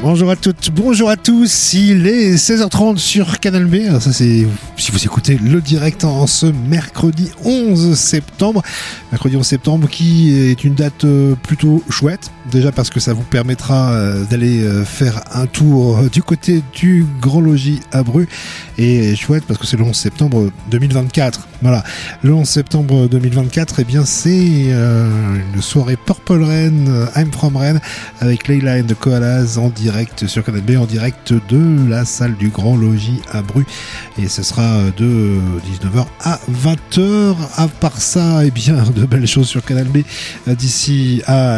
Bonjour à toutes, bonjour à tous, il est 16h30 sur Canal B. Alors ça c'est si vous écoutez le direct en ce mercredi 11 septembre. Mercredi 11 septembre qui est une date plutôt chouette. Déjà parce que ça vous permettra d'aller faire un tour du côté du Grand Logis à Bru. Et chouette parce que c'est le 11 septembre 2024. Voilà, le 11 septembre 2024, eh bien c'est une soirée Purple Rain, I'm From Rennes avec Leila and the Koalas en direct sur Canal B, en direct de la salle du Grand Logis à Bru. Et ce sera de 19h à 20h. À part ça, eh bien de belles choses sur Canal B d'ici à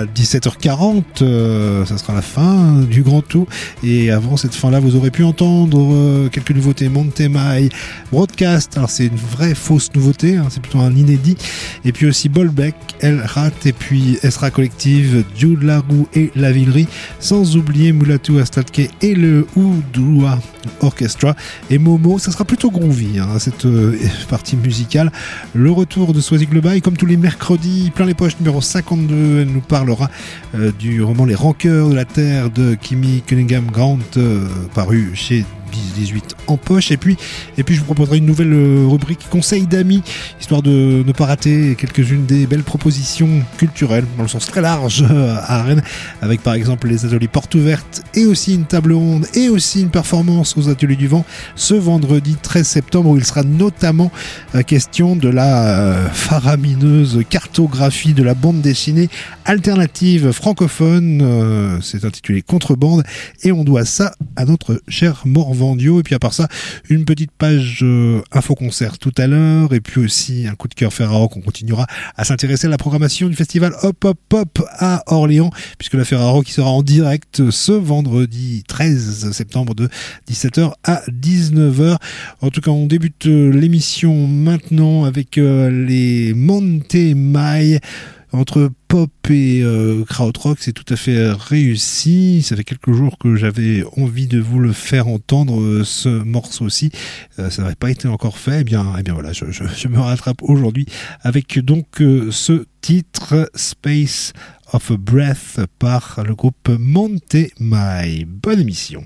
17h40. Ça sera la fin du grand tour. Et avant cette fin-là, vous aurez pu entendre quelques nouveautés. Montemai, Broadcast, alors c'est une vraie fausse nouveauté, hein, c'est plutôt un inédit. Et puis aussi Bolbec, El Rat, et puis Esra Collective, Jude Larou et La Villerie, sans oublier Mulatu Astatke et le Oudoua Orchestra. Et Momo, ça sera plutôt groovy, hein, cette partie musicale. Le retour de Swazik Le Bail, comme tous les mercredis, plein les poches numéro 52, elle nous parlera du roman Les Rancœurs de la Terre de Kimi Cunningham Grant, paru chez 18 en poche. Et puis je vous proposerai une nouvelle rubrique conseils d'amis, histoire de ne pas rater quelques-unes des belles propositions culturelles dans le sens très large à Rennes, avec par exemple les ateliers portes ouvertes et aussi une table ronde et aussi une performance aux ateliers du vent ce vendredi 13 septembre où il sera notamment question de la faramineuse cartographie de la bande dessinée alternative francophone. C'est intitulé Contrebande et on doit ça à notre cher Morvandio. Et puis à part ça, une petite page info-concert tout à l'heure, et puis aussi un coup de cœur Ferraro qu'on continuera à s'intéresser à la programmation du festival Hop Hop Hop à Orléans, puisque la Ferraro qui sera en direct ce vendredi 13 septembre de 17h à 19h. En tout cas, on débute l'émission maintenant avec les Montemai. Entre pop et krautrock, c'est tout à fait réussi. Ça fait quelques jours que j'avais envie de vous le faire entendre, ce morceau-ci. Ça n'avait pas été encore fait. Eh bien voilà, je me rattrape aujourd'hui avec donc ce titre Space of a Breath par le groupe Montemai. Bonne émission.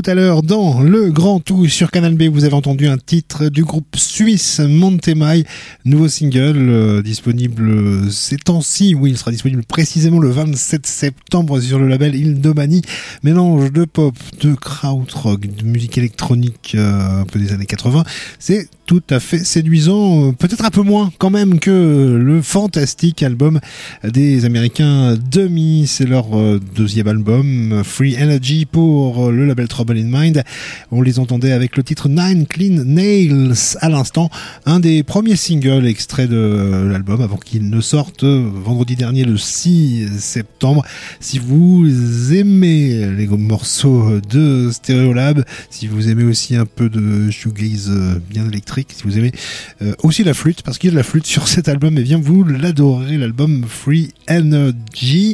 à l'heure dans le Grand Tout sur Canal B. Vous avez entendu un titre du groupe suisse Montemai, nouveau single disponible ces temps-ci. Oui, il sera disponible précisément le 27 septembre sur le label Ildomani. Mélange de pop, de krautrock, de musique électronique un peu des années 80. C'est tout à fait séduisant, peut-être un peu moins quand même que le fantastique album des Américains Dummy. C'est leur deuxième album, Free Energy, pour le label Trouble in Mind. On les entendait avec le titre Nine Clean Nails à l'instant, un des premiers singles extraits de l'album avant qu'il ne sorte vendredi dernier le 6 septembre. Si vous aimez les morceaux de Stereolab, si vous aimez aussi un peu de shoegaze bien électrique, si vous aimez aussi la flûte, parce qu'il y a de la flûte sur cet album, et bien vous l'adorerez, l'album Free Energy.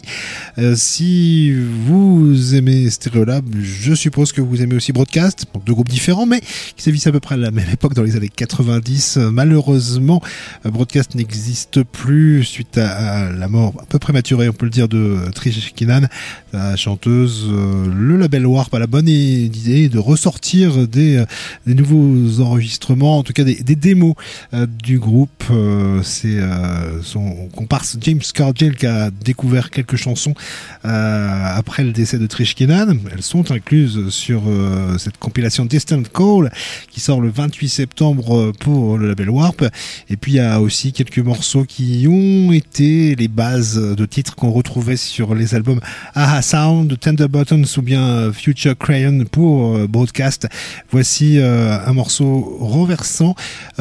Si vous aimez Stereolab, je suppose que vous aimez aussi Broadcast, deux groupes différents mais qui sévissent à peu près à la même époque dans les années 90. Malheureusement, Broadcast n'existe plus suite à la mort un peu prématurée, on peut le dire, de Trish Kinnan, la chanteuse. Le label Warp a la bonne idée de ressortir des nouveaux enregistrements, en tout cas des démos du groupe. C'est son comparse James Scargill qui a découvert quelques chansons après le décès de Trish Kinnan. Elles sont incluses sur cette compilation Distant Call qui sort le 28 septembre pour le label Warp. Et puis il y a aussi quelques morceaux qui ont été les bases de titres qu'on retrouvait sur les albums Aha Sound, Tender Buttons ou bien Future Crayon pour Broadcast. Voici un morceau renversant.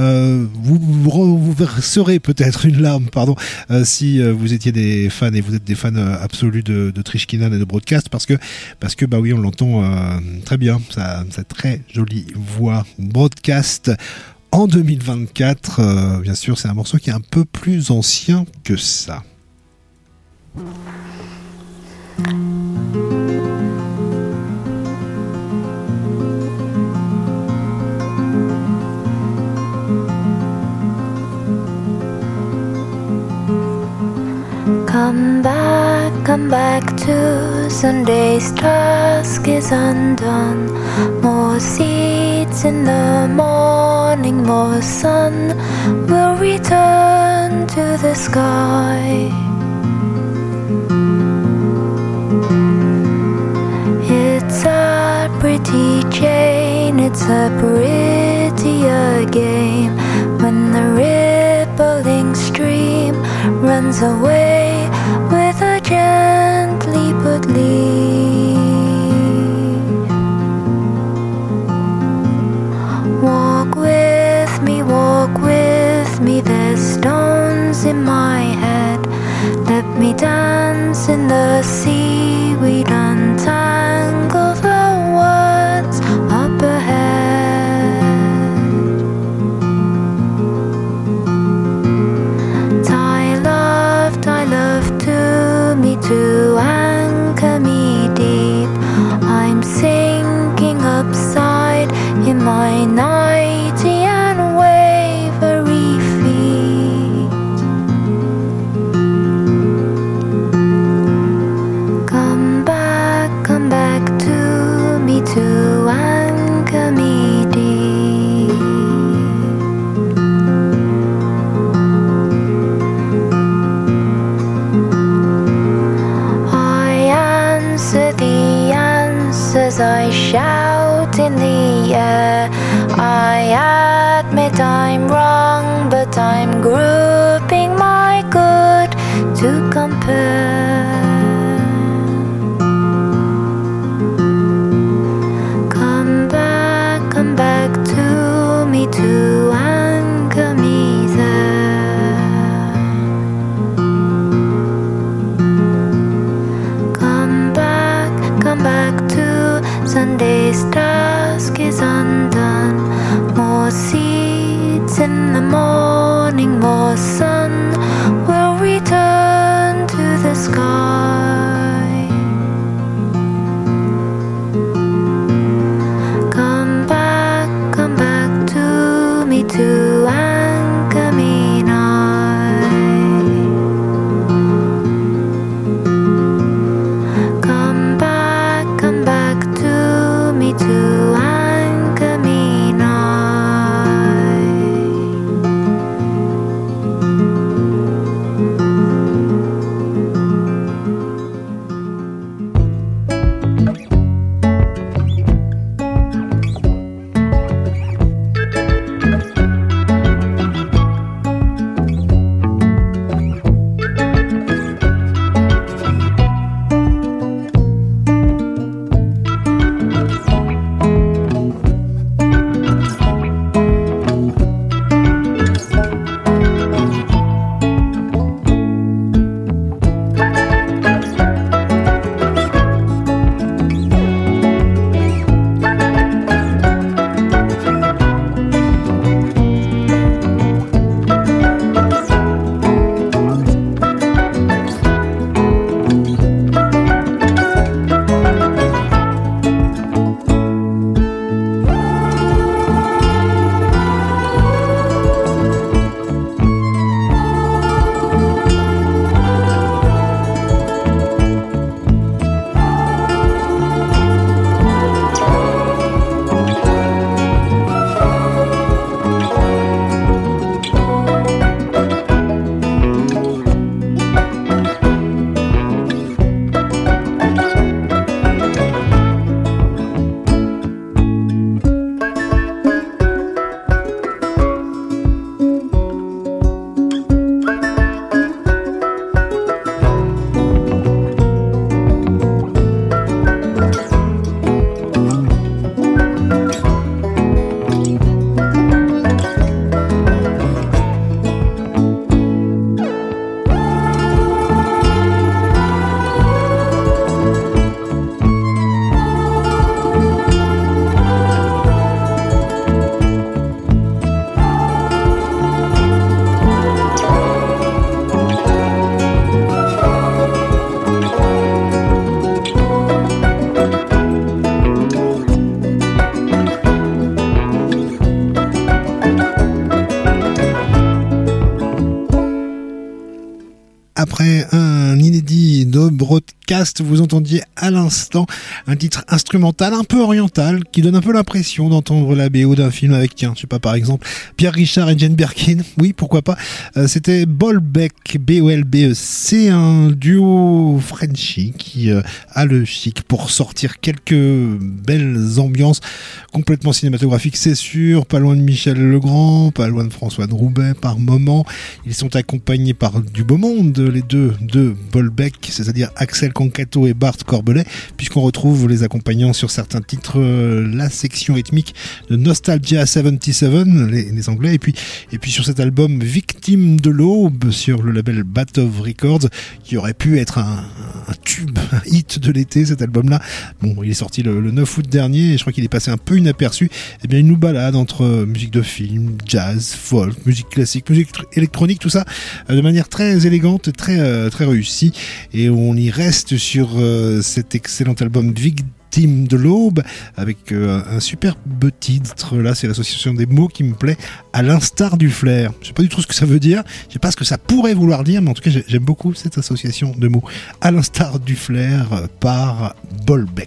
Vous verserez peut-être une larme, si vous étiez des fans, et vous êtes des fans absolus de Trish Kinnan et de Broadcast, parce que bah oui, on l'entend très bien, sa très jolie voix. Broadcast en 2024, bien sûr, c'est un morceau qui est un peu plus ancien que ça. Come back to Sunday's task is undone. More seeds in the morning, more sun will return to the sky. It's a pretty chain, it's a prettier game when the rippling stream runs away with a gently put leaf. Walk with me, there's stones in my head. Let me dance in the seaweed, untangle the words up ahead. Tie love to me to anchor me deep. I'm sinking upside in my nighty and wavery feet. Come back to me to anchor me deep. The answers I shout in the air. I admit I'm wrong, but I'm grouping my good to compare. Come back to me to anchor me there. Come back to Sunday's task is undone. More seeds in the morning, more sun will return to the sky. Come back to me to anchor me now. Come back to me to après un inédit de broadcast, vous entendiez à l'instant un titre instrumental un peu oriental qui donne un peu l'impression d'entendre la BO d'un film avec, tiens, je sais pas, par exemple, Pierre Richard et Jane Birkin. Oui, pourquoi pas. C'était Bolbec, B-O-L-B-E-C, un duo Frenchy qui a le chic pour sortir quelques belles ambiances complètement cinématographiques, c'est sûr, pas loin de Michel Legrand, pas loin de François de Roubaix par moment. Ils sont accompagnés par du beau monde, les deux de Bolbec, c'est-à-dire Axel Concato et Bart Corbelet, puisqu'on retrouve les accompagnants sur certains titres, la section rythmique de Nostalgia 77, les Anglais, et puis sur cet album Victime de l'aube sur le label Bat of Records, qui aurait pu être un tube, un hit de l'été, cet album-là. Bon, il est sorti le 9 août dernier et je crois qu'il est passé un peu inaperçu. Eh bien, il nous balade entre musique de film, jazz, folk, musique classique, musique électronique, tout ça de manière très élégante, très réussie. Et on y reste sur cet excellent album Victime de l'aube avec un superbe titre. Là, c'est l'association des mots qui me plaît, à l'instar du flair. Je sais pas du tout ce que ça veut dire, je sais pas ce que ça pourrait vouloir dire, mais en tout cas j'aime beaucoup cette association de mots, à l'instar du flair, par Bolbec.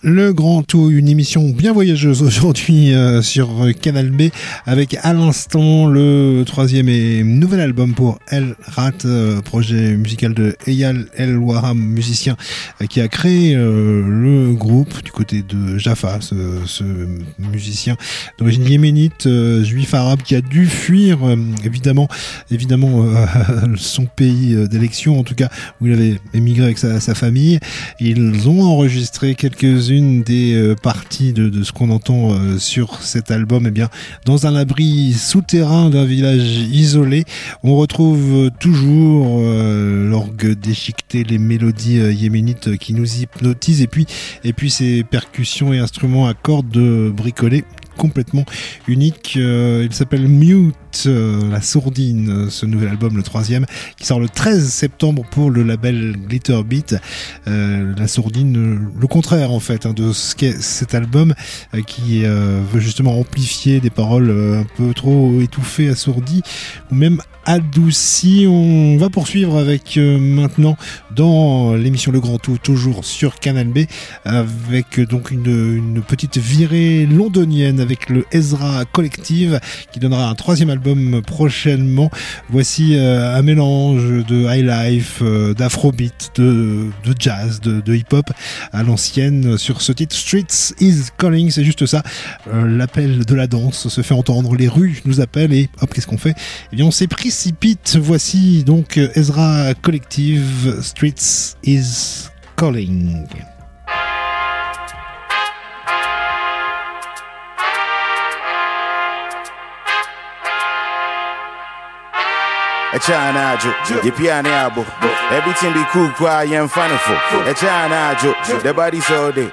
Le Grand Tour, une émission bien voyageuse aujourd'hui sur Canal B, avec à l'instant le troisième et nouvel album pour El Rat, projet musical de Eyal El Wahram, musicien qui a créé le groupe du côté de Jaffa, ce musicien d'origine yéménite, juif arabe, qui a dû fuir évidemment son pays d'élection, en tout cas où il avait émigré avec sa famille. Ils ont enregistré quelques-unes des parties de ce qu'on entend sur cet album, bien dans un abri souterrain d'un village isolé. On retrouve toujours l'orgue déchiqueté, les mélodies yéménites qui nous hypnotisent, et puis ces percussions et instruments à cordes bricolées complètement unique. Il s'appelle Mute, la sourdine, ce nouvel album, le troisième, qui sort le 13 septembre pour le label Glitter Beat. La sourdine, le contraire en fait de ce qu'est cet album, qui veut justement amplifier des paroles un peu trop étouffées, assourdies ou même adouci. On va poursuivre avec maintenant dans l'émission Le Grand Tour, toujours sur Canal B, avec donc une petite virée londonienne avec le Ezra Collective qui donnera un troisième album prochainement. Voici un mélange de highlife, d'afrobeat, de jazz, de hip-hop à l'ancienne sur ce titre Streets is Calling. C'est juste ça, l'appel de la danse se fait entendre, les rues nous appellent, et hop, qu'est-ce qu'on fait? Eh bien on s'est précipite. Voici donc Ezra Collective, Streets is Calling. A China you piano abo. Everything be cool, quiet and funny for. A China the body so day.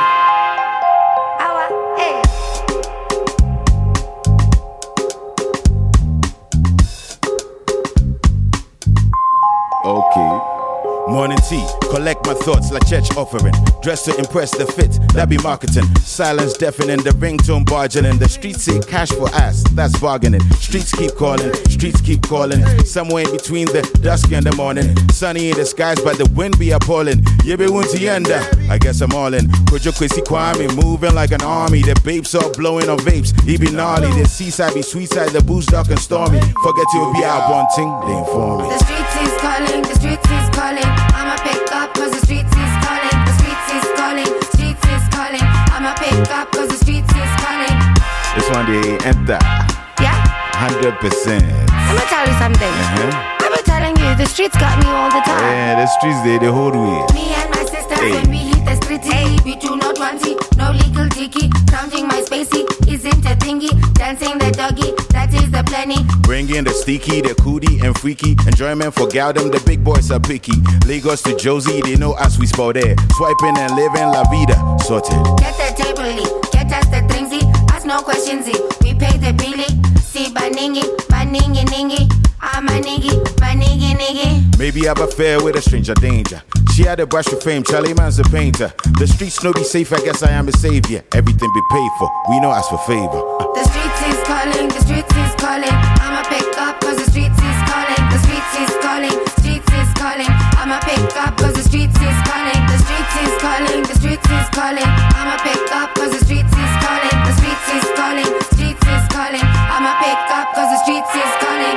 Okay. Morning tea, collect my thoughts like church offering. Dress to impress the fit, that be marketing. Silence deafening, the ringtone barging in. The streets say cash for ass, that's bargaining. Streets keep calling. Somewhere in between the dusk and the morning. Sunny in the skies, but the wind be appalling. Yebe wunti yenda, I guess I'm all in. Kojo Kwesi Kwame, moving like an army. The babes all blowing on vapes, he be gnarly. The seaside be sweet side, the booze dark and stormy. Forget you'll be out bunting, they inform me. The streets is calling, the streets is calling. I'ma pick up cause the streets is calling. The streets is calling, streets is calling. I'ma pick up cause the streets is calling. This one they enter. Yeah? 100%. I'ma tell you something. I've been telling you, the streets got me all the time. Yeah, the streets they hold way. Me and my sisters when we hit the streets, we do not want it. No legal dicky, counting my spacey isn't a thingy. Dancing the doggy, that is the plenty. Bringing the sticky, the cootie and freaky. Enjoyment for Galdem, the big boys are picky. Lagos to Josie, they know us, we spell there. Swiping and living la vida, sorted. Get the table, get us the dringsy. Ask no questions, we pay the billy. See baningi, baningi ningi. I'm a niggy, niggy. Maybe I'm a fair with a stranger danger. She had a brush with fame, Charlie Man's a painter. The streets no be safe, I guess I am a savior. Everything be paid for, we know ask for favor. The streets is calling, the streets is calling. I'ma pick up cause the streets is calling. The streets is calling, streets is calling. I'ma pick up cause the streets is calling. The streets is calling, the streets is calling. I'ma pick up cause the streets is calling. The streets is calling, streets is calling. I'ma pick up cause the streets is calling.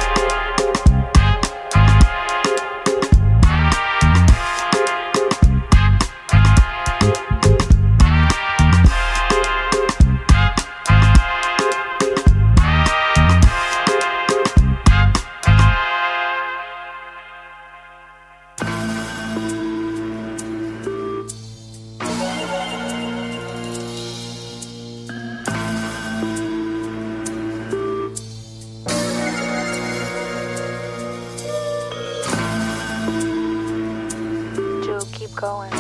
Going.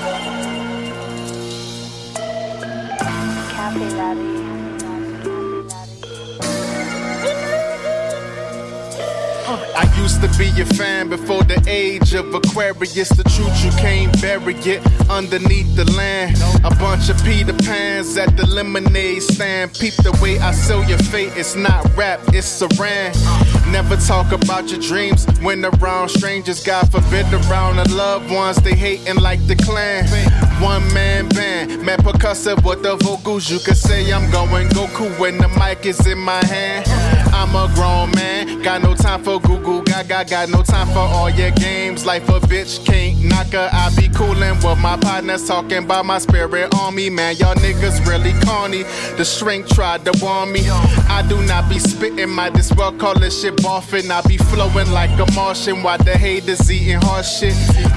Cafe latte. I used to be a fan before the age of Aquarius. The truth, you can't bury it underneath the land. A bunch of Peter Pans at the lemonade stand. Peep the way I sell your fate. It's not rap, it's saran. Never talk about your dreams when around strangers. God forbid around the loved ones. They hating like the clan. One man band, mad percussive with the vocals. You could say I'm going Goku when the mic is in my hand. I'm a grown man, got no time for Google Gaga, got no time for all your games. Life a bitch can't knock her. I be coolin' with my partners, talking about my spirit on me. Man, y'all niggas really corny. The shrink tried to warn me. I do not be spitting my this world call this shit boffin'. I be flowing like a Martian while the haters eating hard shit.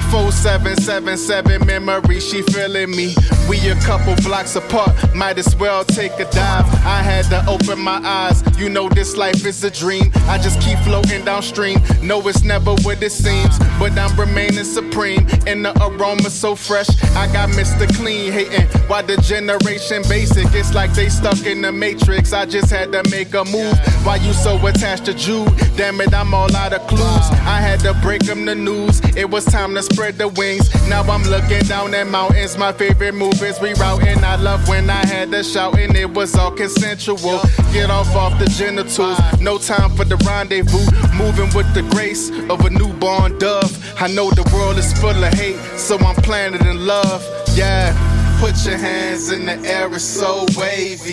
4777 memory, she feeling me. We a couple blocks apart, might as well take a dive. I had to open my eyes, you know this life is a dream. I just keep floating downstream, no it's never what it seems. But I'm remaining supreme, and the aroma so fresh. I got Mr. Clean hating, while the generation basic. It's like they stuck in the matrix, I just had to make a move. Why you so attached to Jude? Damn it, I'm all out of clues. I had to break them the news, it was time to spread the wings. Now I'm looking down at mountains, my favorite move is rerouting. I love when I had to shout and it was all consensual. Get off the genitals, no time for the rendezvous. Moving with the grace of a newborn dove. I know the world is full of hate, so I'm planted in love. Yeah, put your hands in the air, it's so wavy.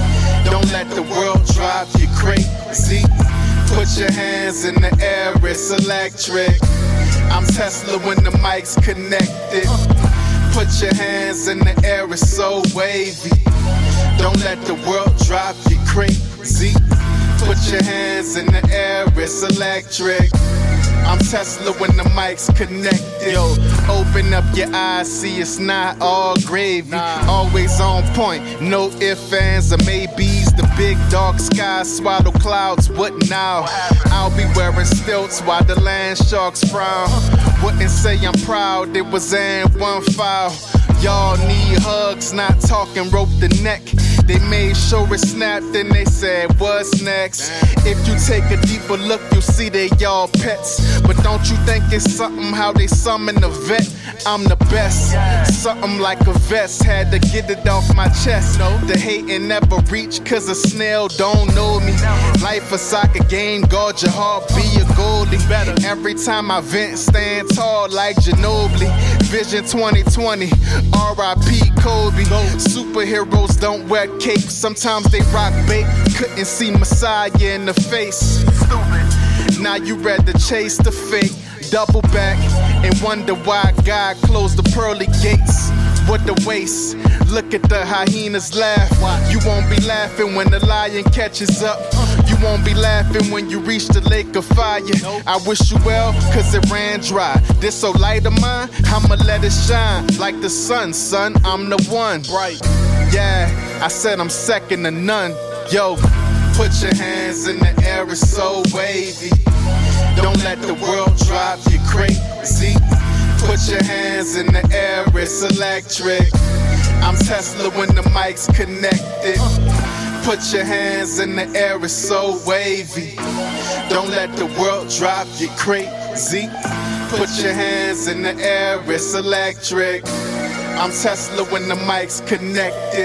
Don't let the world drive you crazy. Put your hands in the air, it's electric. I'm Tesla when the mic's connected. Put your hands in the air, it's so wavy. Don't let the world drive you crazy. Put your hands in the air, it's electric. I'm Tesla when the mic's connected. Yo, open up your eyes, see it's not all gravy. Always on point, no ifs, ands, or maybes. The big dark skies swallow clouds, what now? I'll be wearing stilts while the land sharks frown. Wouldn't say I'm proud, it was in one file. Y'all need hugs, not talking rope the neck. They made sure it snapped and they said, what's next? If you take a deeper look, you'll see they y'all pets. But don't you think it's something how they summon the vet? I'm the best. Something like a vest, had to get it off my chest. The hating never reach, cause a snail don't know me. Life a soccer game, guard your heart, be a goalie. Every time I vent, stand tall like Ginobili. Vision 2020, R.I.P. Kobe. Superheroes don't wear capes, sometimes they rock bait. Couldn't see Messiah in the face. Now you rather chase the fate, double back and wonder why God closed the pearly gates. What the waste, look at the hyenas laugh. You won't be laughing when the lion catches up. You won't be laughing when you reach the lake of fire. I wish you well, cause it ran dry. This so light of mine, I'ma let it shine. Like the sun, son, I'm the one. Bright. Yeah, I said I'm second to none. Yo, put your hands in the air, it's so wavy. Don't let the world drive you crazy. Put your hands in the air, it's electric. I'm Tesla when the mic's connected. Put your hands in the air, it's so wavy. Don't let the world drive you crazy. Put your hands in the air, it's electric. I'm Tesla when the mic's connected.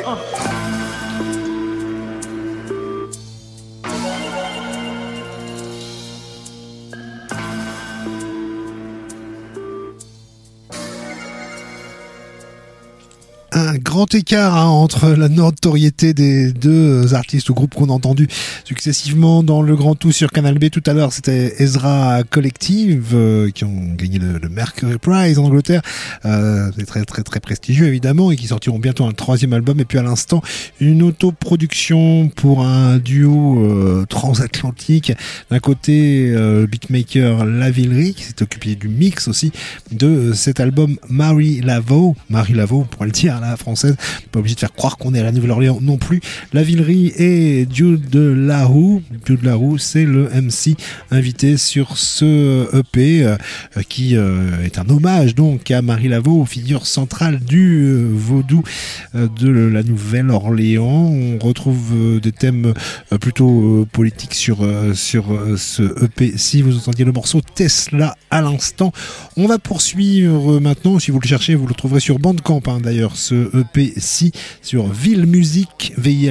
Un grand écart entre la notoriété des deux artistes ou groupes qu'on a entendus successivement dans le Grand Tout sur Canal B. Tout à l'heure, c'était Ezra Collective qui ont gagné le Mercury Prize en Angleterre. C'est très très très prestigieux évidemment et qui sortiront bientôt un troisième album. Et puis à l'instant, une autoproduction pour un duo transatlantique. D'un côté, beatmaker Lavillery qui s'est occupé du mix aussi de cet album Marie Laveau, on pourrait le dire la française. Pas obligé de faire croire qu'on est à la Nouvelle-Orléans non plus. La Villerie et Jude Laroux. Jude Laroux, c'est le MC invité sur ce EP qui est un hommage donc à Marie Laveau, figure centrale du vaudou de la Nouvelle-Orléans. On retrouve des thèmes plutôt politiques sur ce EP. Si vous entendiez le morceau Tesla à l'instant, on va poursuivre maintenant. Si vous le cherchez, vous le trouverez sur Bandcamp d'ailleurs, ce EP-ci, sur Villemusique,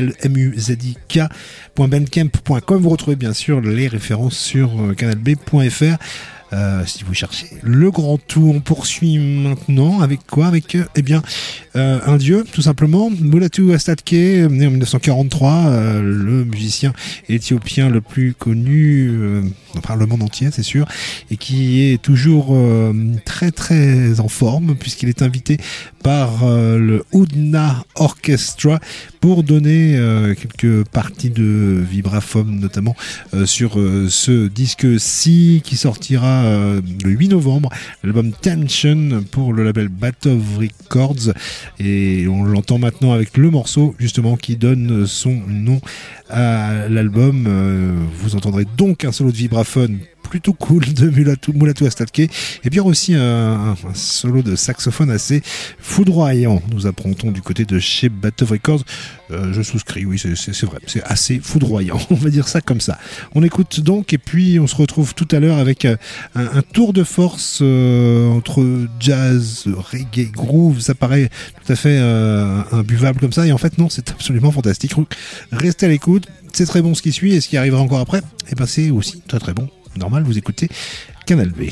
VILMUZIK.bandcamp.com. Vous retrouvez bien sûr les références sur canalb.fr. Si vous cherchez le grand tout, on poursuit maintenant avec quoi? Avec un dieu, tout simplement. Mulatu Astatke, né en 1943, le musicien éthiopien le plus connu par le monde entier, c'est sûr, et qui est toujours très très en forme, puisqu'il est invité par le Oudna Orchestra pour donner quelques parties de vibraphone, notamment sur ce disque-ci qui sortira le 8 novembre, l'album Tension pour le label Batov Records, et on l'entend maintenant avec le morceau justement qui donne son nom à l'album. Vous entendrez donc un solo de vibraphone plutôt cool de Mulatu Astatke, et bien aussi un solo de saxophone assez foudroyant, nous apprend-on du côté de chez Batov Records. Je souscris, oui, c'est vrai, c'est assez foudroyant, on va dire ça comme ça. On écoute donc, et puis on se retrouve tout à l'heure avec un tour de force entre jazz, reggae, groove. Ça paraît tout à fait imbuvable comme ça, et en fait non, c'est absolument fantastique. Restez à l'écoute, c'est très bon ce qui suit, et ce qui arrivera encore après, et ben c'est aussi très très bon. Normal, vous écoutez Canal B.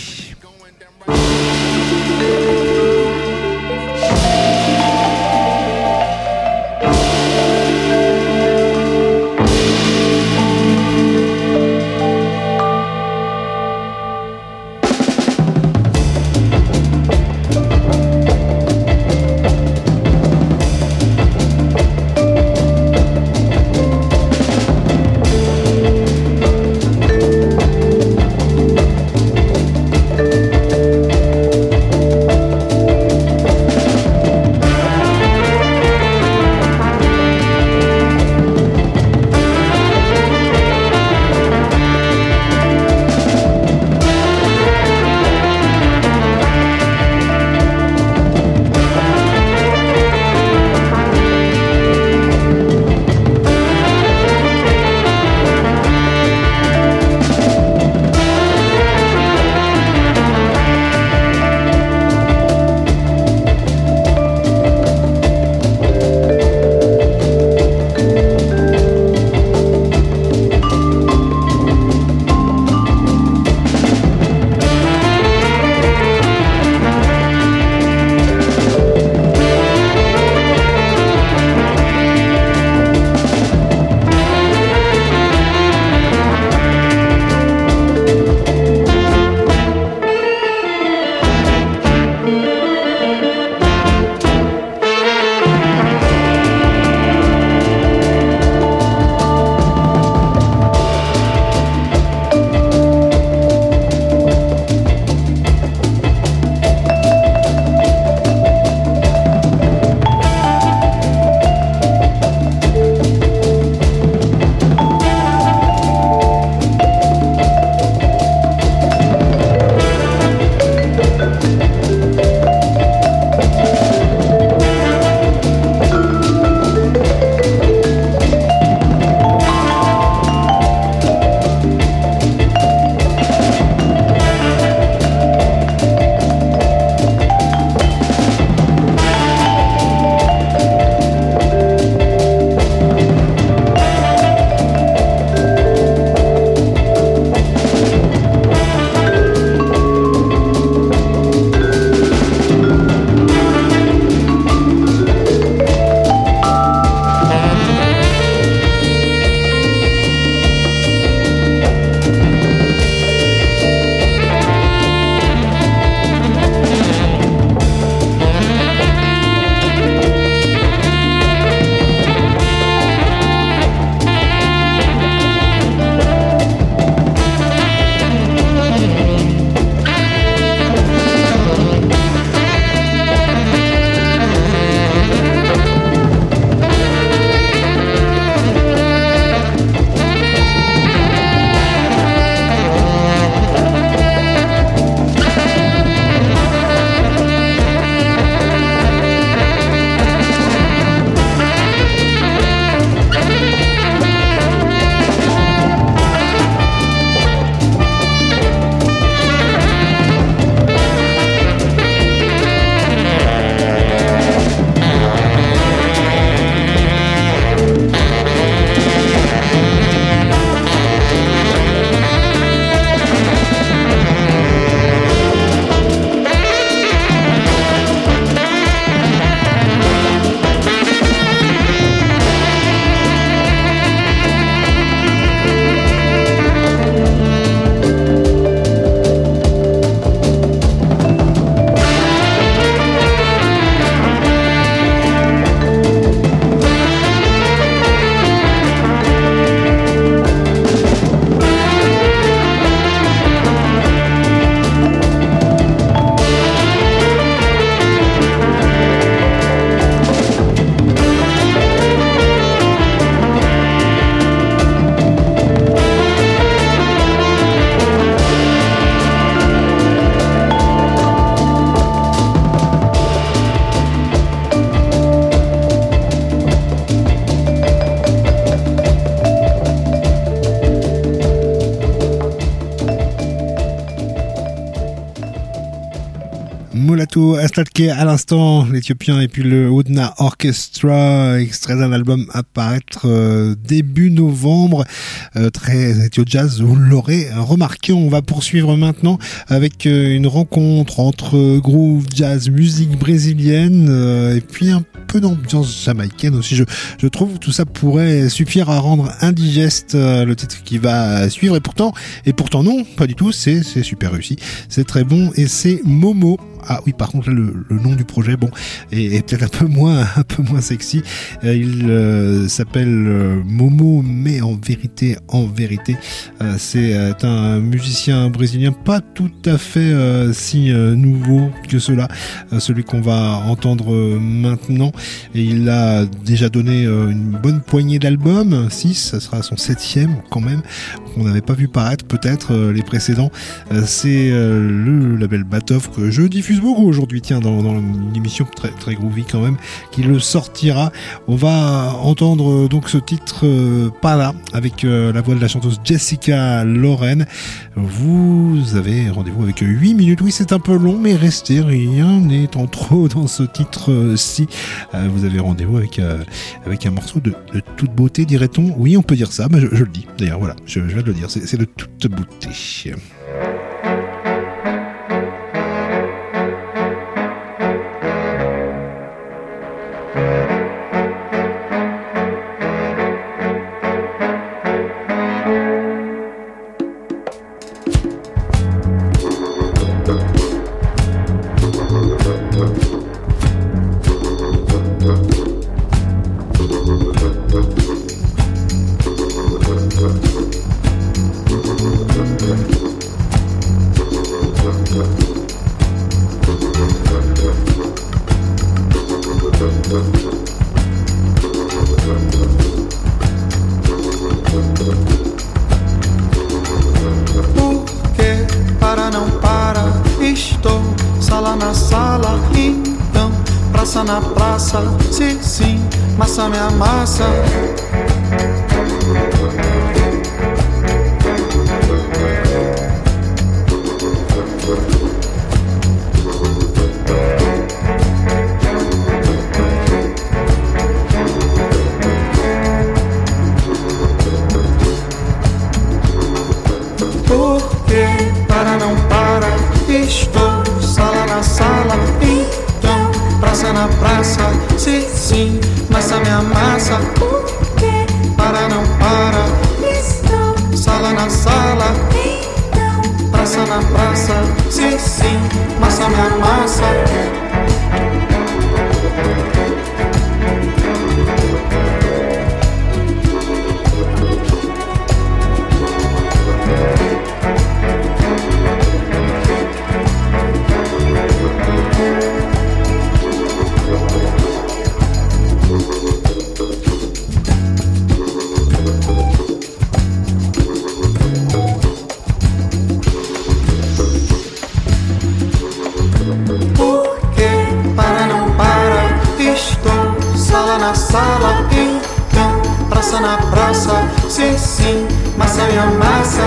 Atou Astatke à l'instant, l'Éthiopien, et puis le Oudna Orchestra, extrait d'un album à paraître début novembre, très Ethio Jazz, vous l'aurez remarqué. On va poursuivre maintenant avec une rencontre entre groove, jazz, musique brésilienne, et puis un peu d'ambiance jamaïcaine aussi. Je trouve que tout ça pourrait suffire à rendre indigeste le titre qui va suivre, et pourtant non, pas du tout, c'est super réussi, c'est très bon, et c'est Momo. Ah oui, par contre là, le nom du projet, bon, est peut-être un peu moins sexy. Il s'appelle Momo, mais en vérité, c'est un musicien brésilien pas tout à fait si nouveau que cela, celui qu'on va entendre maintenant. Et il a déjà donné une bonne poignée d'albums, 6, ça sera son 7e quand même. On n'avait pas vu paraître peut-être les précédents. C'est le label Batov que je diffuse beaucoup aujourd'hui, tiens, dans une émission très, très groovy quand même, qui le sortira. On va entendre donc ce titre Pala avec la voix de la chanteuse Jessica Loren. Vous avez rendez-vous avec 8 minutes. Oui, c'est un peu long, mais restez, rien n'est en trop dans ce titre-ci. Vous avez rendez-vous avec un morceau de toute beauté, dirait-on. Oui, on peut dire ça, mais je le dis. D'ailleurs, voilà, je vais le dire, c'est de toute beauté. Na praça, se sim, massa me amassa. Por que para não para? Estou sala na sala. Praça na praça, se sim, massa me amassa. Por que para não para? Estou sala na sala. Então praça na praça, se sim, massa me amassa. Na sala, então, praça na praça, sim, sim, massa e amassa.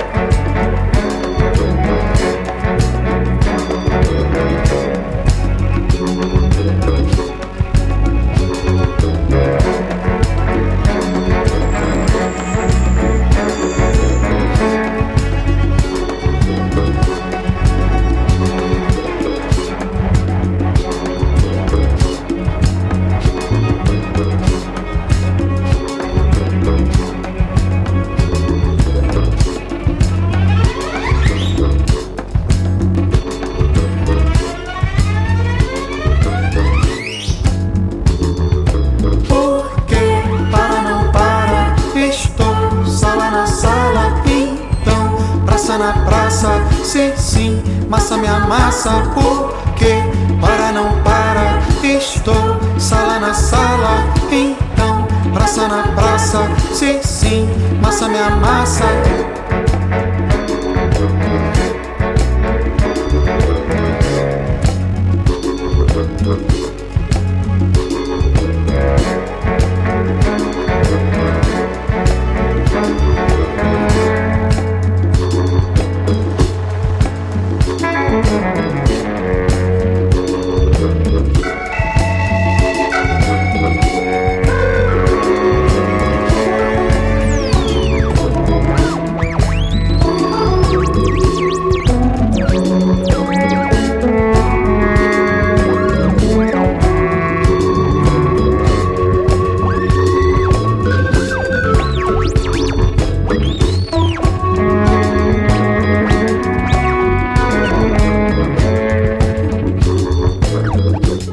Na praça, sim, sim, massa me amassa. Porque para não para? Estou sala na sala. Então, praça na praça, sim, sim, massa me amassa.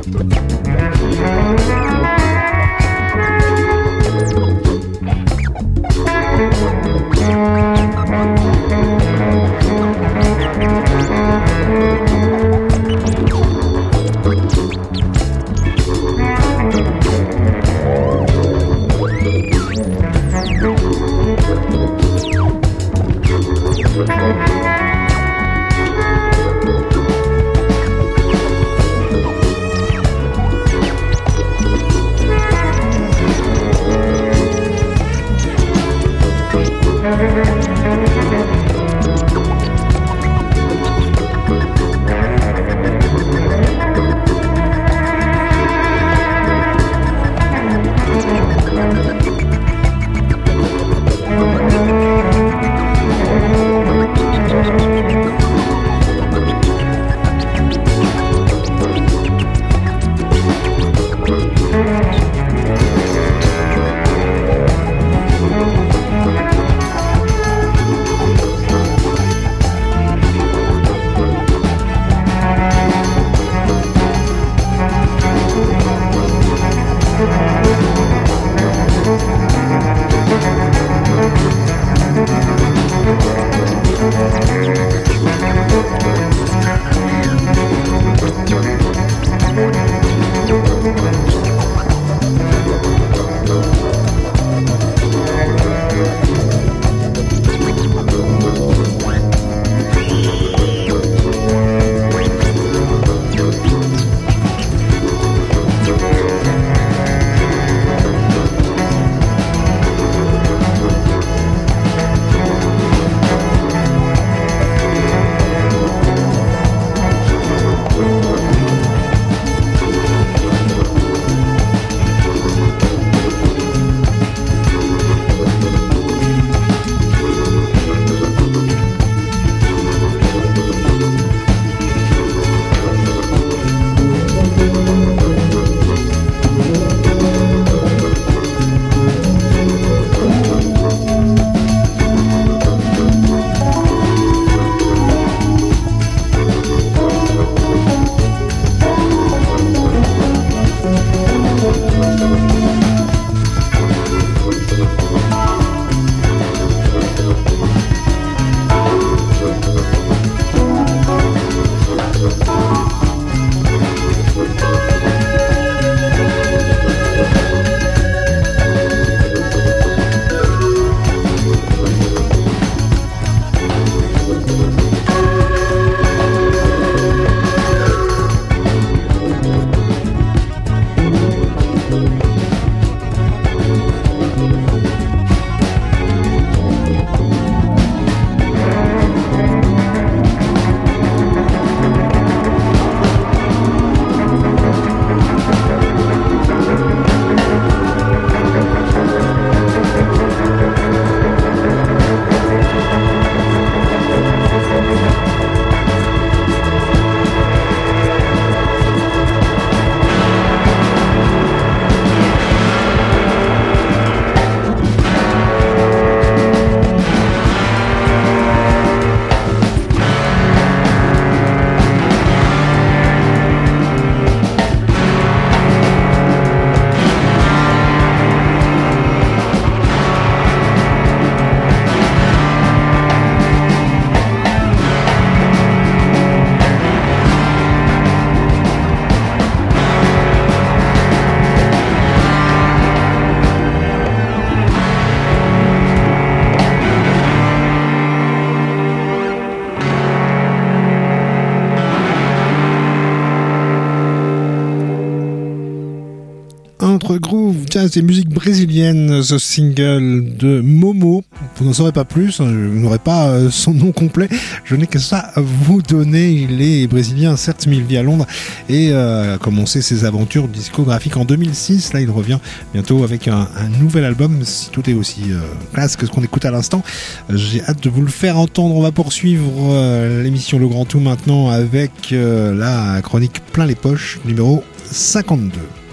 Entre groove, jazz et musique brésilienne, ce single de Momo. Vous n'en saurez pas plus, je n'aurai pas son nom complet, je n'ai que ça à vous donner. Il est brésilien, certes, mais il vit à Londres et a commencé ses aventures discographiques en 2006. Là, il revient bientôt avec un nouvel album, si tout est aussi classe que ce qu'on écoute à l'instant. J'ai hâte de vous le faire entendre. On va poursuivre l'émission Le Grand Tout maintenant avec la chronique Plein les poches, numéro 52.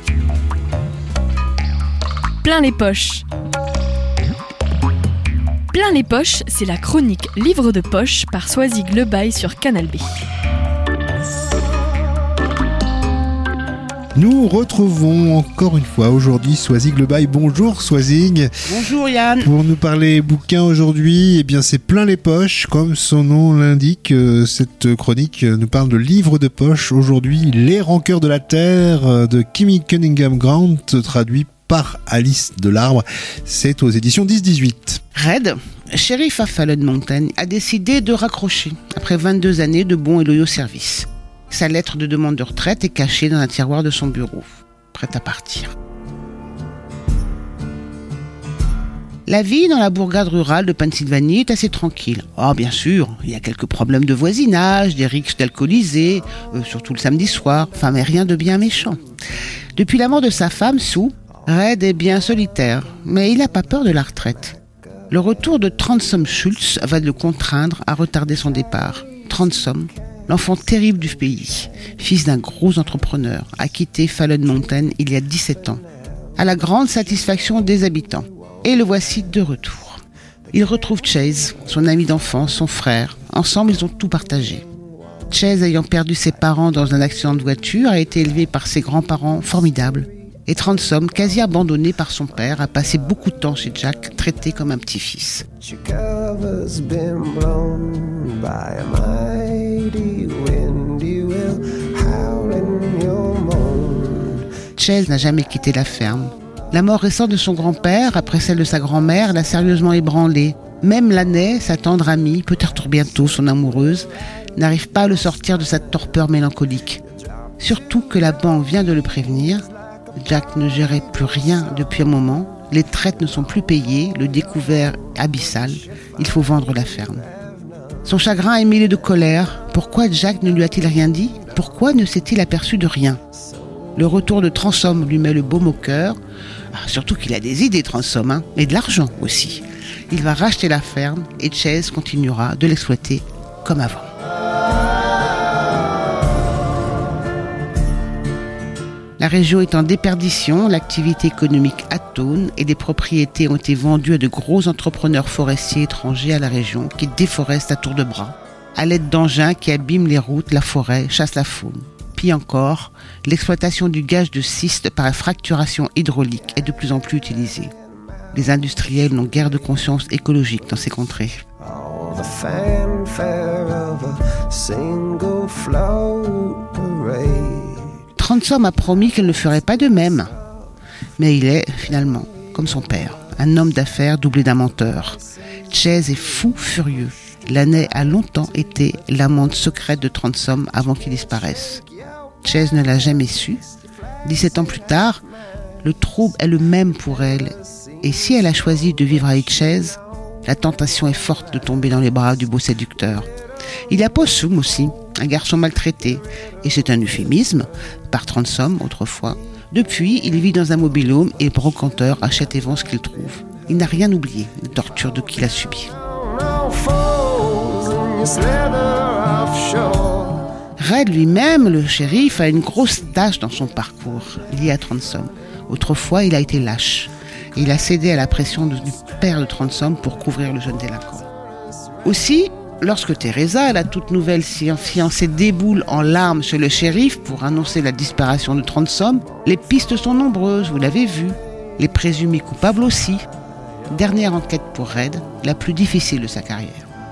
Plein les poches. Plein les poches, c'est la chronique Livre de poche par Soisig Lebaille sur Canal B. Nous retrouvons encore une fois aujourd'hui Swazig Le Bail. Bonjour Swazig. Bonjour Yann. Pour nous parler bouquin aujourd'hui, eh bien c'est plein les poches, comme son nom l'indique. Cette chronique nous parle de livres de poche. Aujourd'hui, Les Rancœurs de la Terre de Kimmy Cunningham Grant, traduit par Alice Delarbre. C'est aux éditions 10-18. Red, shérif à Fallen Mountain, a décidé de raccrocher après 22 années de bons et loyaux services. Sa lettre de demande de retraite est cachée dans un tiroir de son bureau, prête à partir. La vie dans la bourgade rurale de Pennsylvanie est assez tranquille. Oh, bien sûr, il y a quelques problèmes de voisinage, des rixes d'alcoolisés, surtout le samedi soir, enfin, mais rien de bien méchant. Depuis la mort de sa femme, Sue, Red est bien solitaire, mais il n'a pas peur de la retraite. Le retour de Transom Schultz va le contraindre à retarder son départ. Transom, l'enfant terrible du pays, fils d'un gros entrepreneur, a quitté Fallen Mountain il y a 17 ans, à la grande satisfaction des habitants. Et le voici de retour. Il retrouve Chase, son ami d'enfance, son frère. Ensemble, ils ont tout partagé. Chase, ayant perdu ses parents dans un accident de voiture, a été élevé par ses grands-parents formidables. Et Transom, quasi abandonné par son père, a passé beaucoup de temps chez Jack, traité comme un petit-fils. Chase n'a jamais quitté la ferme. La mort récente de son grand-père, après celle de sa grand-mère, l'a sérieusement ébranlé. Même l'année, sa tendre amie, peut-être bientôt son amoureuse, n'arrive pas à le sortir de sa torpeur mélancolique. Surtout que la banque vient de le prévenir. Jack ne gérait plus rien depuis un moment. Les traites ne sont plus payées, le découvert abyssal. Il faut vendre la ferme. Son chagrin est mêlé de colère. Pourquoi Jack ne lui a-t-il rien dit ? Pourquoi ne s'est-il aperçu de rien ? Le retour de Transom lui met le baume au cœur. Surtout qu'il a des idées, Transom, et de l'argent aussi. Il va racheter la ferme et Chase continuera de l'exploiter comme avant. La région est en déperdition, l'activité économique atone et des propriétés ont été vendues à de gros entrepreneurs forestiers étrangers à la région qui déforestent à tour de bras, à l'aide d'engins qui abîment les routes, la forêt, chassent la faune. Pis encore, l'exploitation du gaz de schiste par fracturation hydraulique est de plus en plus utilisée. Les industriels n'ont guère de conscience écologique dans ces contrées. Transom a promis qu'elle ne ferait pas de même. Mais il est, finalement, comme son père, un homme d'affaires doublé d'un menteur. Chase est fou furieux. L'année a longtemps été l'amante secrète de Transom avant qu'il disparaisse. Chase ne l'a jamais su. 17 ans plus tard, le trouble est le même pour elle. Et si elle a choisi de vivre avec Chase, la tentation est forte de tomber dans les bras du beau séducteur. Il y a Possum aussi, un garçon maltraité. Et c'est un euphémisme, par Transom autrefois. Depuis, il vit dans un mobil-home et le brocanteur achète et vend ce qu'il trouve. Il n'a rien oublié des tortures de qu'il a subies. Red lui-même, le shérif, a une grosse tâche dans son parcours lié à Transom. Autrefois, il a été lâche. Et il a cédé à la pression du père de Transom pour couvrir le jeune délinquant. Aussi, lorsque Teresa, la toute nouvelle fiancée, déboule en larmes chez le shérif pour annoncer la disparition de Transom, les pistes sont nombreuses, vous l'avez vu. Les présumés coupables aussi. Dernière enquête pour Red, la plus difficile de sa carrière.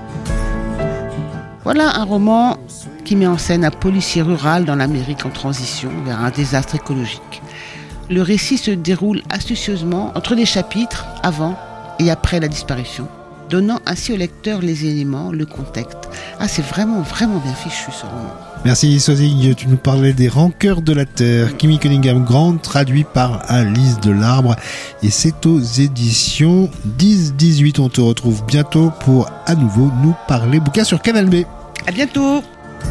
Voilà un roman qui met en scène un policier rural dans l'Amérique en transition vers un désastre écologique. Le récit se déroule astucieusement entre des chapitres avant et après la disparition, donnant ainsi au lecteur les éléments, le contexte. C'est vraiment bien fichu ce roman. Merci Swazig, tu nous parlais des Rancœurs de la Terre, Kimmy Cunningham Grant, traduit par Alice Delarbre, et c'est aux éditions 10-18. On te retrouve bientôt pour à nouveau nous parler bouquin sur Canal B. À bientôt.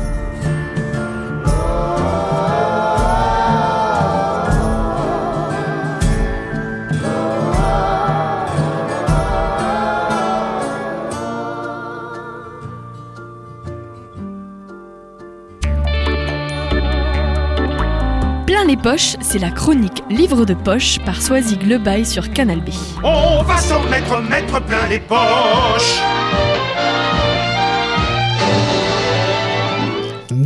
Plein les poches, c'est la chronique livre de poche par Swazig Le Bail sur Canal B. On va s'en mettre plein les poches.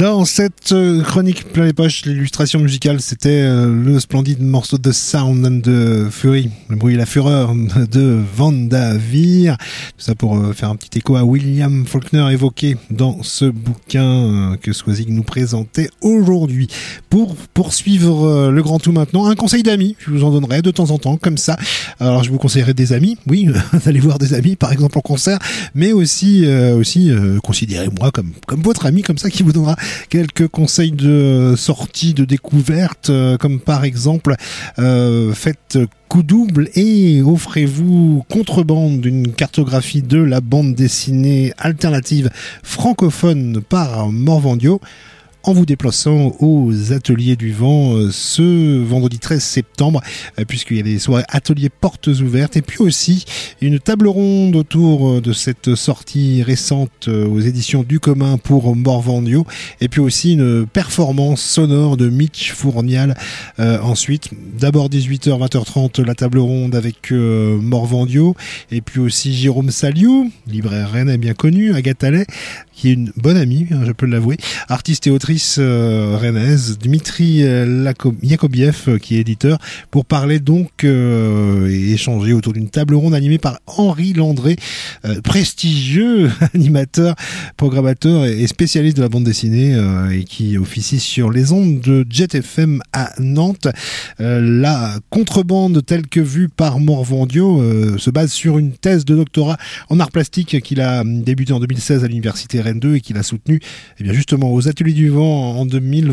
Dans cette chronique plein les poches, l'illustration musicale, c'était le splendide morceau de Sound and the Fury, le bruit et la fureur de Vanderveer. Tout ça pour faire un petit écho à William Faulkner évoqué dans ce bouquin que Swazig nous présentait aujourd'hui. Pour poursuivre le grand tout maintenant, un conseil d'amis, je vous en donnerai de temps en temps, comme ça. Alors je vous conseillerais des amis, oui, d'aller voir des amis, par exemple en concert, mais aussi considérez-moi comme votre ami, comme ça, qui vous donnera quelques conseils de sortie, de découverte, comme par exemple faites coup double et offrez-vous Contrebande, d'une cartographie de la bande dessinée alternative francophone par Morvandio, en vous déplaçant aux Ateliers du Vent ce vendredi 13 septembre, puisqu'il y a des soirées ateliers portes ouvertes, et puis aussi une table ronde autour de cette sortie récente aux éditions du commun pour Morvandio, et puis aussi une performance sonore de Mitch Fournial. Ensuite, d'abord 18h, 20h30, la table ronde avec Morvandio, et puis aussi Jérôme Saliou, libraire rennais bien connu, Agathe Allais, qui est une bonne amie, je peux l'avouer, artiste et autrice rennaise, Dmitri Yakobiev, qui est éditeur, pour parler donc et échanger autour d'une table ronde animée par Henri Landré, prestigieux animateur, programmateur et spécialiste de la bande dessinée, et qui officie sur les ondes de Jet FM à Nantes. La Contrebande, telle que vue par Morvandio, se base sur une thèse de doctorat en arts plastiques qu'il a débuté en 2016 à l'université Rennes 2 et qu'il a soutenu bien justement aux Ateliers du Vent en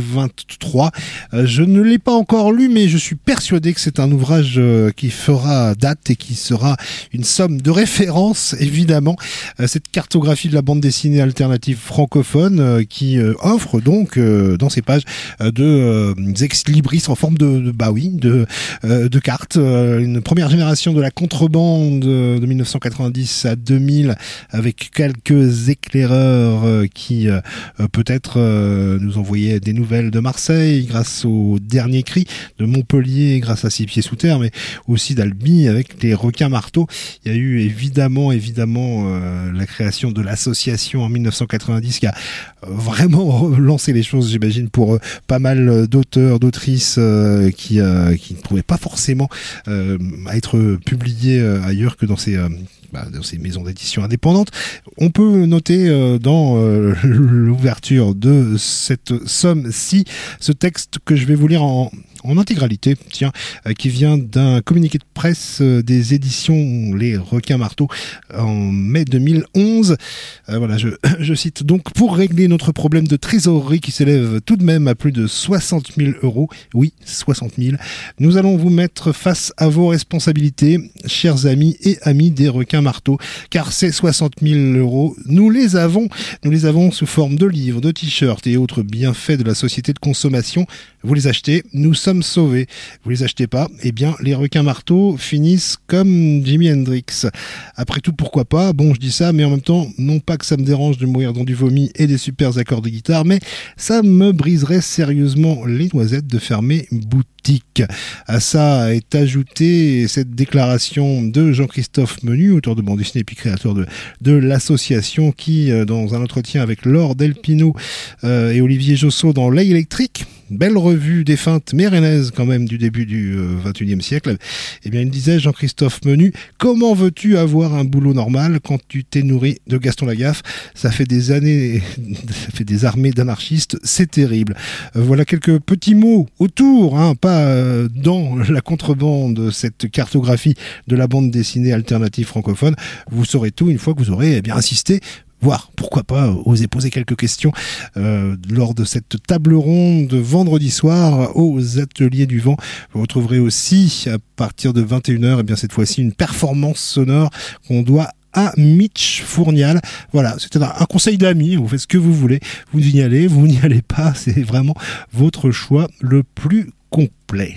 2023. Je ne l'ai pas encore lu, mais je suis persuadé que c'est un ouvrage qui fera date et qui sera une somme de référence, évidemment. Cette cartographie de la bande dessinée alternative francophone qui offre donc dans ses pages de ex-libris en forme de cartes. Une première génération de la Contrebande de 1990 à 2000 avec quelques éclaireurs qui peut-être nous envoyaient des nouvelles de Marseille grâce au dernier cri, de Montpellier grâce à Six Pieds Sous Terre, mais aussi d'Albi avec les requins marteaux. Il y a eu évidemment la création de l'association en 1990 qui a vraiment lancé les choses, j'imagine, pour pas mal d'auteurs, d'autrices qui ne pouvaient pas forcément être publiés ailleurs que dans ces maisons d'édition indépendantes. On peut noter dans l'ouverture de cette somme-ci ce texte que je vais vous lire en intégralité, qui vient d'un communiqué de presse des éditions Les Requins Marteaux en mai 2011. Je cite donc: pour régler notre problème de trésorerie qui s'élève tout de même à plus de 60 000 euros, oui, 60 000, nous allons vous mettre face à vos responsabilités, chers amis et amis des Requins Marteaux, car ces 60 000 euros, nous les avons sous forme de livres, de t-shirts et autres bienfaits de la société de consommation. Vous les achetez, nous sommes sauvés. Vous les achetez pas, eh bien les Requins Marteaux finissent comme Jimi Hendrix. Après tout, pourquoi pas? Bon, je dis ça, mais en même temps, non pas que ça me dérange de mourir dans du vomi et des super accords de guitare, mais ça me briserait sérieusement les noisettes de fermer boutique. À ça est ajoutée cette déclaration de Jean-Christophe Menu, auteur de bande dessinée et puis créateur de l'association, qui, dans un entretien avec Laure Delpino et Olivier Josso dans L'Œil électrique, belle revue défunte mais rennaise quand même du début du 21e siècle, eh bien il disait, Jean-Christophe Menu: comment veux-tu avoir un boulot normal quand tu t'es nourri de Gaston Lagaffe? Ça fait des années, ça fait des armées d'anarchistes, c'est terrible. Voilà quelques petits mots autour, pas dans la Contrebande, cette cartographie de la bande dessinée alternative francophone. Vous saurez tout une fois que vous aurez bien insisté, voire, pourquoi pas, oser poser quelques questions lors de cette table ronde de vendredi soir aux Ateliers du Vent. Vous retrouverez aussi, à partir de 21h, cette fois-ci, une performance sonore qu'on doit à Mitch Fournial. Voilà, c'était un conseil d'amis, vous faites ce que vous voulez, vous y allez, vous n'y allez pas, c'est vraiment votre choix le plus complet.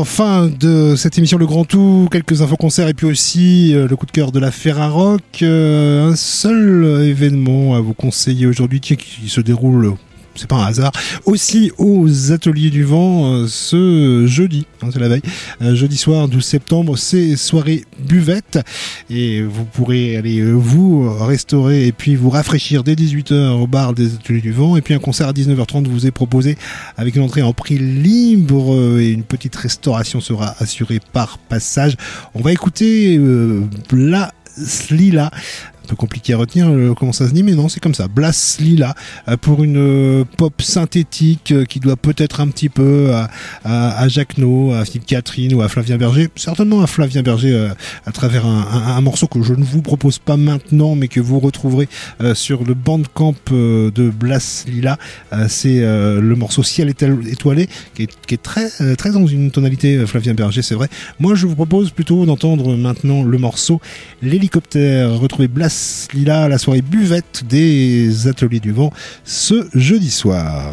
fin de cette émission Le Grand Tout, quelques infos concerts et puis aussi le coup de cœur de la Ferrarock. Un seul événement à vous conseiller aujourd'hui qui se déroule, c'est pas un hasard, aussi aux Ateliers du Vent ce jeudi, c'est la veille, jeudi soir 12 septembre, c'est soirée buvette et vous pourrez aller vous restaurer et puis vous rafraîchir dès 18h au bar des Ateliers du Vent, et puis un concert à 19h30 vous est proposé avec une entrée en prix libre et une petite restauration sera assurée par passage. On va écouter Blas Lila. Un peu compliqué à retenir comment ça se dit, mais non, c'est comme ça. Blas Lila, pour une pop synthétique qui doit peut-être un petit peu à Jacques No, à Philippe Catherine ou à Flavien Berger, certainement à Flavien Berger à travers un morceau que je ne vous propose pas maintenant, mais que vous retrouverez sur le Bandcamp de Blas Lila. C'est le morceau Ciel étoilé, qui est très dans une tonalité Flavien Berger, c'est vrai. Moi, je vous propose plutôt d'entendre maintenant le morceau L'Hélicoptère. Retrouvez Blas Lila, la soirée buvette des Ateliers du Vent ce jeudi soir.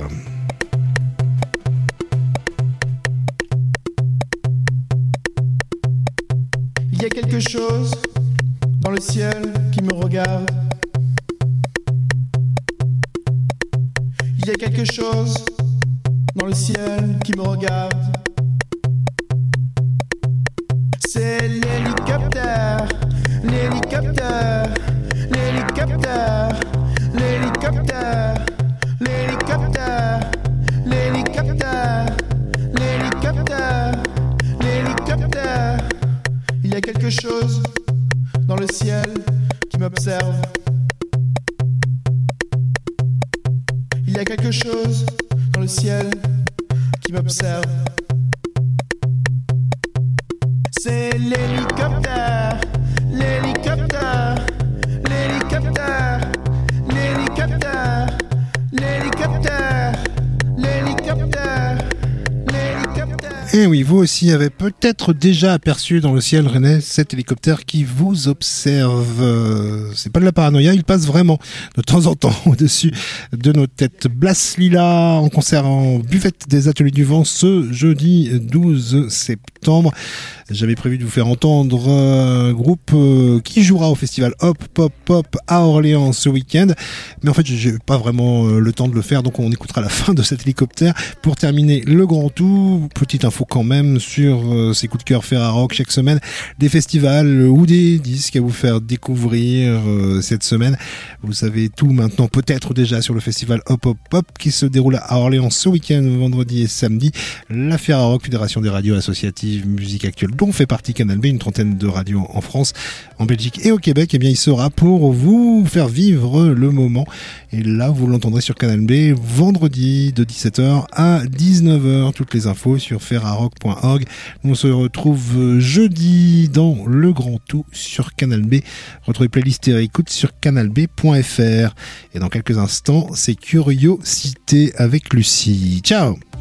Il y a quelque chose dans le ciel qui me regarde. Il y a quelque chose dans le ciel qui me regarde. C'est l'hélicoptère, l'hélicoptère, l'hélicoptère, l'hélicoptère, l'hélicoptère, l'hélicoptère, l'hélicoptère, l'hélicoptère. Il y a quelque chose dans le ciel qui m'observe. Il y a quelque chose dans le ciel qui m'observe. C'est l'hélicoptère, l'hélicoptère, l'hélicoptère, l'hélicoptère, l'hélicoptère, l'hélicoptère, l'hélicoptère. Et oui, vous aussi avez peut-être déjà aperçu dans le ciel rennais cet hélicoptère qui vous observe. C'est pas de la paranoïa, il passe vraiment de temps en temps au-dessus de nos têtes. Blas Lila en concert en buvette des Ateliers du Vent ce jeudi 12 septembre. J'avais prévu de vous faire entendre un groupe qui jouera au festival Hop Pop Pop à Orléans ce week-end. Mais en fait, j'ai pas vraiment le temps de le faire, donc on écoutera la fin de cet hélicoptère. Pour terminer le grand tout, petite info quand même sur ces coups de cœur Ferrarock chaque semaine, des festivals ou des disques à vous faire découvrir cette semaine. Vous savez tout maintenant, peut-être déjà sur le festival Hop Pop Pop qui se déroule à Orléans ce week-end, vendredi et samedi. La Ferrarock, Fédération des radios associatives musique actuelle, dont fait partie Canal B, une trentaine de radios en France, en Belgique et au Québec, eh bien il sera pour vous faire vivre le moment. Et là, vous l'entendrez sur Canal B vendredi de 17h à 19h. Toutes les infos sur ferrarock.org. On se retrouve jeudi dans le grand tout sur Canal B. Retrouvez playlist et écoute sur canalb.fr. Et dans quelques instants, c'est Curiosité avec Lucie. Ciao!